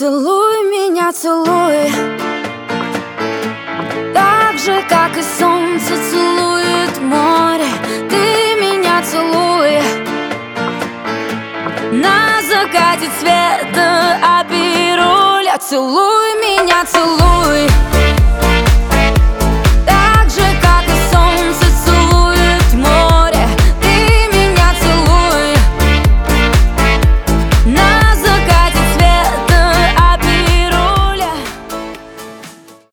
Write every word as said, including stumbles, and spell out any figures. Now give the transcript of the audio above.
Целуй меня, целуй, так же, как и солнце целует море. Ты меня целуй, на закате света оберуля. Целуй меня, целуй.